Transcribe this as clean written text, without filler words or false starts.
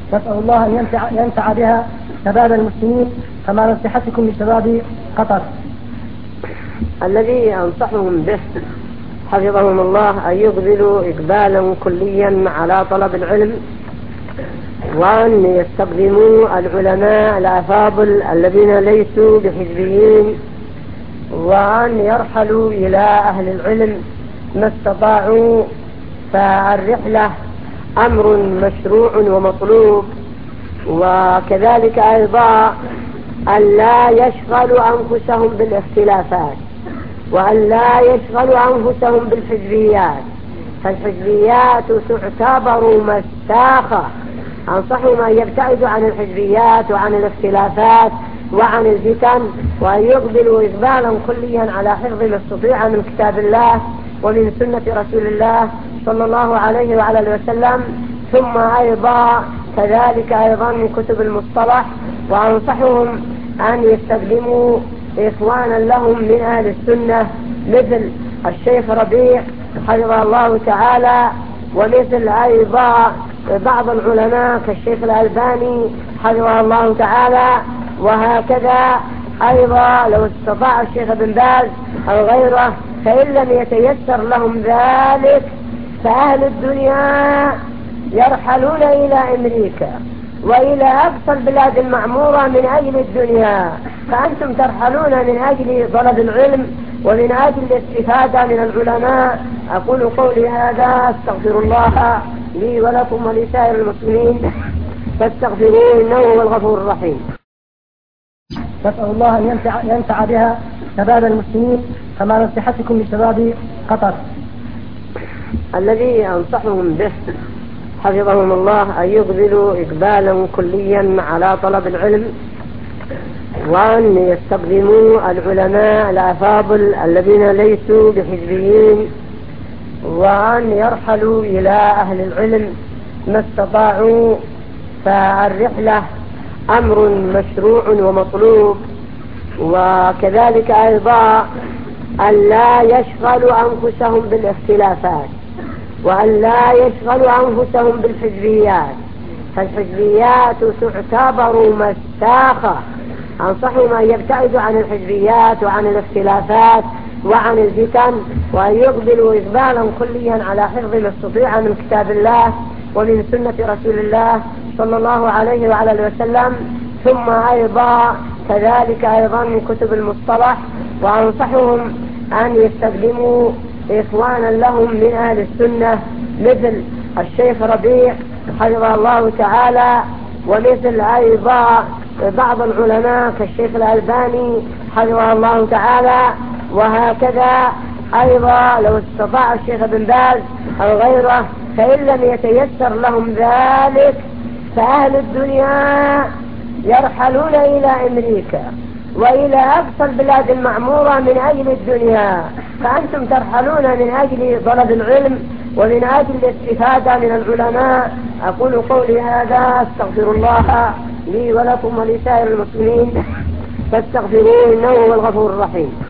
نسأل الله أن ينفع بها شباب المسلمين كما نصيحتكم لشباب قطر. الذي أنصحهم به حفظهم الله أن يقبلوا إقبالا كليا على طلب العلم، وأن يستخدموا العلماء الأفاضل الذين ليسوا بحزبيين، وأن يرحلوا إلى أهل العلم ما استطاعوا، فالرحلة أمر مشروع ومطلوب. وكذلك أيضا أن لا يشغلوا أنفسهم بالاختلافات، وأن لا يشغلوا أنفسهم بالحزبيات، فالحزبيات تعتبر مساخة. أنصحهم أن يبتعدوا عن الحزبيات وعن الاختلافات وعن الفتن، وأن يقبلوا إقبالا كليا على حفظ ما استطيع من كتاب الله ومن سنة رسول الله صلى الله عليه وعلى اله وسلم، ثم أيضا كذلك أيضا من كتب المصطلح. وأنصحهم أن يستخدموا إخوانا لهم من أهل السنة مثل الشيخ ربيع حفظه الله تعالى، ومثل أيضا بعض العلماء كالشيخ الألباني حفظه الله تعالى. وهكذا أيضا لو استطاع الشيخ ابن باز أو غيره، فإن لم يتيسر لهم ذلك فأهل الدنيا يرحلون إلى أمريكا وإلى أقصى البلاد المعمورة من أجل الدنيا، فأنتم ترحلون من أجل طلب العلم ومن أجل الاستفادة من العلماء. أقول قولي هذا، استغفر الله لي ولكم ولسائر المسلمين فاستغفروه إنه هو الغفور الرحيم. نسأل الله أن ينفع بها شباب المسلمين كما نصيحتكم لشباب قطر. الذي أنصحهم به حفظهم الله أن يقبلوا إقبالا كليا على طلب العلم، وأن يستخدموا العلماء الأفاضل الذين ليسوا بحزبيين، وأن يرحلوا إلى أهل العلم ما استطاعوا، فالرحلة أمر مشروع ومطلوب. وكذلك أيضا أن لا يشغلوا أنفسهم بالاختلافات، وأن لا يشغلوا أنفسهم بالحزبيات، فالحزبيات تعتبر مساخة. أنصحهم أن يبتعدوا عن الحزبيات وعن الاختلافات وعن الفتن، وأن يقبلوا إقبالا كليا على حفظ ما استطيع من كتاب الله ومن سنة رسول الله صلى الله عليه وعلى اله وسلم، ثم أيضا كذلك أيضا من كتب المصطلح. وأنصحهم أن يستخدموا إخوانا لهم من أهل السنة مثل الشيخ ربيع حفظه الله تعالى، ومثل أيضا بعض العلماء كالشيخ الألباني حفظه الله تعالى. وهكذا أيضا لو استطاع الشيخ ابن باز أو غيره، فإن لم يتيسر لهم ذلك فأهل الدنيا يرحلون إلى أمريكا وإلى أقصى البلاد المعمورة من أجل الدنيا، فأنتم ترحلون من أجل طلب العلم ومن أجل الاستفادة من العلماء. أقول قولي هذا، استغفر الله لي ولكم ولسائر المسلمين فاستغفروه إنه هو الغفور الرحيم.